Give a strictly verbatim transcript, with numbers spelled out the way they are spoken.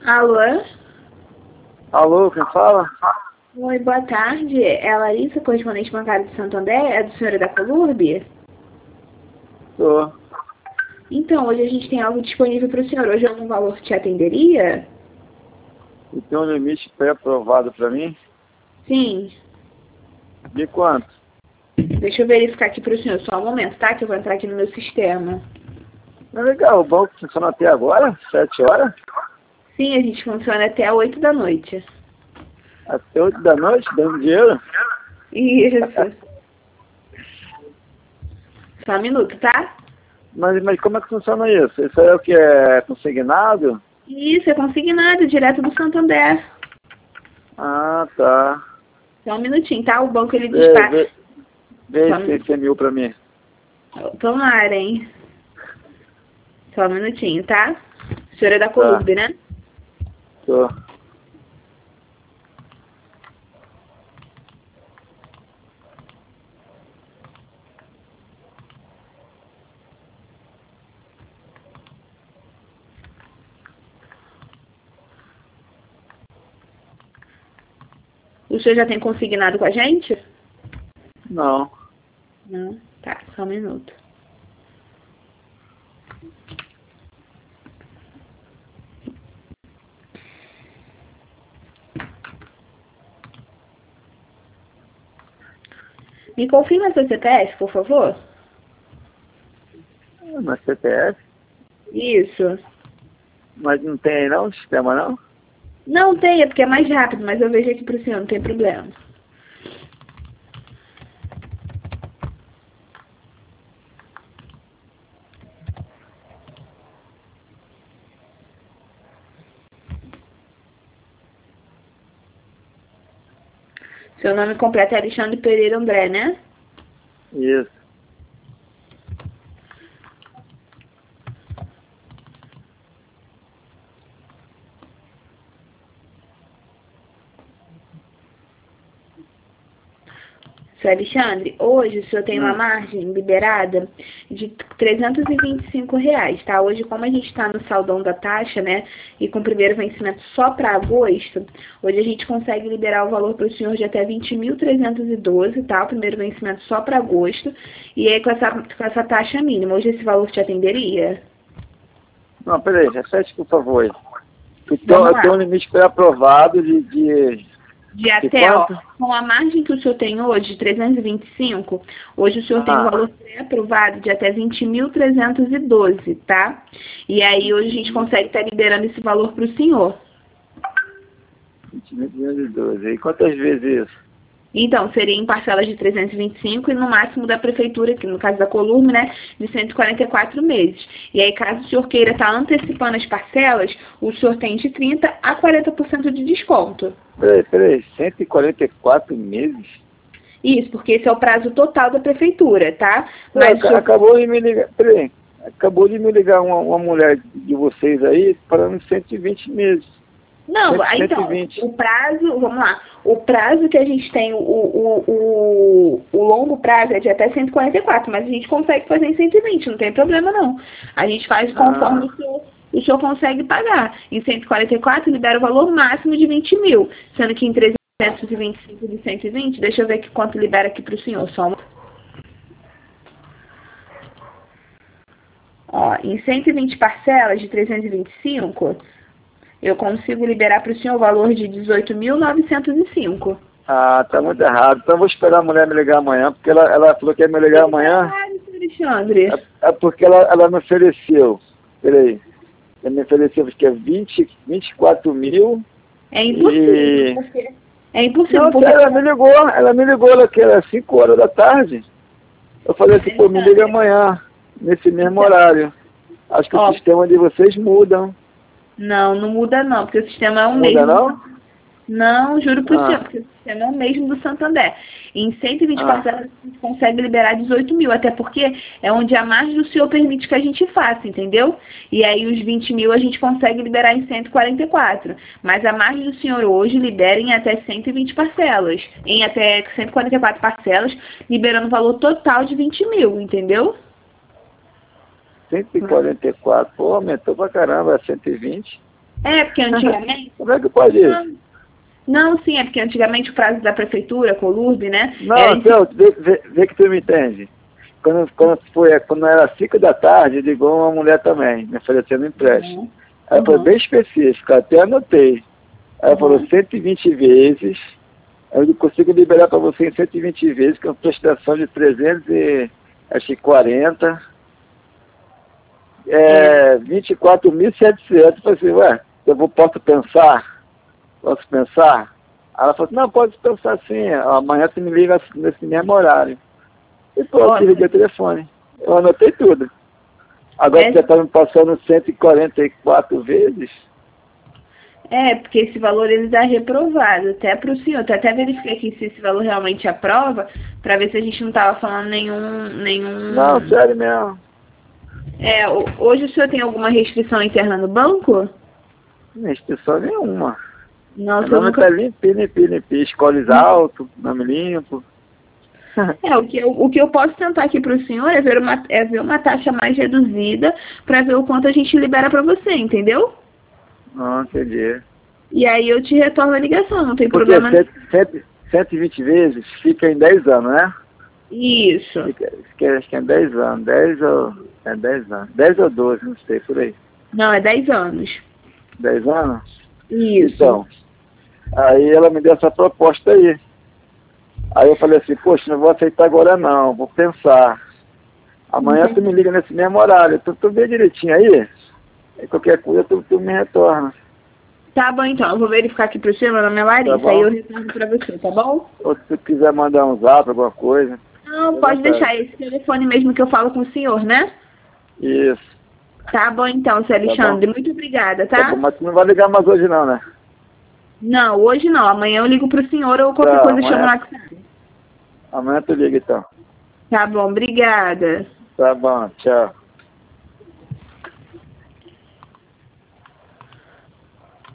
Alô? Alô, quem fala? Oi, boa tarde. É a Larissa, correspondente bancária de Santo André? É do senhor da Colurbe? Tô. Então, hoje a gente tem algo disponível para o senhor. Hoje algum valor te atenderia? E tem um limite pré-aprovado para mim? Sim. De quanto? Deixa eu verificar aqui para o senhor. Só um momento, tá? Que eu vou entrar aqui no meu sistema. Não é legal, o banco funciona até agora? Sete horas? Sim, a gente funciona até oito da noite. Até oito da noite, dando dinheiro? Isso. Só um minuto, tá? Mas, mas como é que funciona isso? Isso aí é o que? É consignado? Isso, é consignado, direto do Santander. Ah, tá. Só um minutinho, tá? O banco ele Vê, despacha. vê, vê Só um esse minutinho. cem mil para mim. Tomara, hein? Só um minutinho, tá? O senhor é da Tá, Colurbe, né? tô. O senhor já tem consignado com a gente? Não. Não. Tá, só um minuto. Me confirma seu C P F, por favor? Na C P F? Isso. Mas não tem aí não, sistema não? Não tem, é porque é mais rápido, mas eu vejo aqui pro senhor, não tem problema. Seu nome completo é Alexandre Pereira André, né? Isso. Seu Alexandre, hoje o senhor tem uma Hum. margem liberada de trezentos e vinte e cinco reais, tá? Hoje, como a gente está no saldão da taxa, né, e com o primeiro vencimento só para agosto, hoje a gente consegue liberar o valor para o senhor de até vinte mil trezentos e doze, tá? O primeiro vencimento só para agosto, e aí com essa, com essa taxa mínima. Hoje esse valor te atenderia? Não, peraí, repete por favor. Então, Vamos eu tenho um lá. limite pré-aprovado de, de, De de até, ó, quanto? com a margem que o senhor tem hoje, de trezentos e vinte e cinco, hoje o senhor tem um Ah, valor pré-aprovado de até vinte mil trezentos e doze, tá? E aí hoje a gente consegue estar liberando esse valor para o senhor. vinte mil duzentos e doze. E quantas vezes isso? Então, seria em parcelas de trezentos e vinte e cinco e no máximo da prefeitura, que no caso da Colurme, né, de cento e quarenta e quatro meses. E aí, caso o senhor queira estar antecipando as parcelas, o senhor tem de trinta a quarenta por cento de desconto. Peraí, peraí, cento e quarenta e quatro meses? Isso, porque esse é o prazo total da prefeitura, tá? Pô, Mas o ac- senhor... acabou de me ligar, peraí, acabou de me ligar uma, uma mulher de vocês aí falando cento e vinte meses. Não, Cento- aí, então, cento e vinte. o prazo, vamos lá, o prazo que a gente tem, o, o, o, o longo prazo é de até cento e quarenta e quatro, mas a gente consegue fazer em cento e vinte, não tem problema não. A gente faz conforme Ah, o senhor, o senhor consegue pagar. Em cento e quarenta e quatro libera o valor máximo de vinte mil, sendo que em trezentos e vinte e cinco de cento e vinte, deixa eu ver aqui quanto libera aqui para o senhor, só uma... Ó, em cento e vinte parcelas de trezentos e vinte e cinco, eu consigo liberar para o senhor o valor de dezoito mil novecentos e cinco. ah, tá muito errado. Então eu vou esperar a mulher me ligar amanhã, porque ela, ela falou que ia me ligar amanhã. Alexandre. É, é porque ela, ela me ofereceu, peraí, ela me ofereceu acho que é vinte, vinte e quatro mil É impossível, e... porque... É impossível, Não, porque... sério, ela me ligou, ela me ligou, ela que era cinco horas da tarde. Eu falei assim, pô, me liga Alexandre, amanhã, nesse mesmo então, horário. Acho que o ó, sistema de vocês mudam. não, não muda não, porque o sistema é o Muda mesmo do não? Santander. Não, juro por senhor, Ah, porque o sistema é o mesmo do Santander. Em cento e vinte ah, parcelas a gente consegue liberar dezoito mil, até porque é onde a margem do senhor permite que a gente faça, entendeu? E aí os vinte mil a gente consegue liberar em cento e quarenta e quatro. Mas a margem do senhor hoje libera em até cento e vinte parcelas. Em até cento e quarenta e quatro parcelas, liberando o valor total de vinte mil, entendeu? cento e quarenta e quatro, pô, aumentou pra caramba, é cento e vinte. É, porque antigamente... Como é que pode isso? Não, não, sim, é porque antigamente o prazo da prefeitura, Colurbe, né? Não, era então, vê, vê, vê que tu me entende. Quando, quando, foi, quando era cinco da tarde, ligou uma mulher também, me oferecendo empréstimo. Uhum. Aí foi Uhum. bem específico, até anotei. Aí ela Uhum. falou cento e vinte vezes, eu consigo liberar para você em cento e vinte vezes, com prestação de trezentos e quarenta, é, vinte e quatro mil e setecentos. Eu falei assim, ué, eu vou, posso pensar? Posso pensar? Aí ela falou assim, não, pode pensar sim, amanhã você me liga nesse mesmo horário. E pronto, eu liguei o telefone. Eu anotei tudo. Agora É, você está me passando cento e quarenta e quatro vezes? é, porque esse valor ele dá reprovado, até para o senhor. Eu até verifiquei aqui se esse valor realmente aprova, para ver se a gente não estava falando nenhum... nenhum... Não, sério mesmo. É, ho- hoje o senhor tem alguma restrição interna no banco? Não restrição nenhuma. Não, o Meu senhor nome nunca... está limpinho, limpinho, limpinho. Escoles alto, nome limpo. É, o que, eu, o que eu posso tentar aqui para o senhor é ver, uma, é ver uma taxa mais reduzida para ver o quanto a gente libera para você, entendeu? Não, entendi. E aí eu te retorno a ligação, não tem Porque problema nenhum. cento e vinte vezes fica em dez anos, né? Isso. Fica, fica, acho que é dez anos. dez ou... É dez anos. dez ou doze, não sei, por aí. Não, é dez anos. dez anos? Isso. Então, aí ela me deu essa proposta aí. Aí eu falei assim, poxa, não vou aceitar agora não, vou pensar. Amanhã Entendi. tu me liga nesse mesmo horário, tu, tu vê direitinho aí, e qualquer coisa tu, tu me retorna. Tá bom, então. Eu vou verificar aqui pro senhor, meu nome é Larissa, Tá aí eu bom? retorno pra você, tá bom? Ou se tu quiser mandar um zap, alguma coisa. Não, à pode vontade. deixar. Esse telefone mesmo que eu falo com o senhor, né? Isso, Tá bom, então, seu Alexandre. Muito obrigada, tá bom, tá? mas tu não vai ligar mais hoje não, né? Não, hoje não. Amanhã eu ligo pro senhor ou qualquer Tá, coisa eu chamo amanhã, lá que sabe. amanhã tu liga então. Tá bom, obrigada. Tá bom, tchau.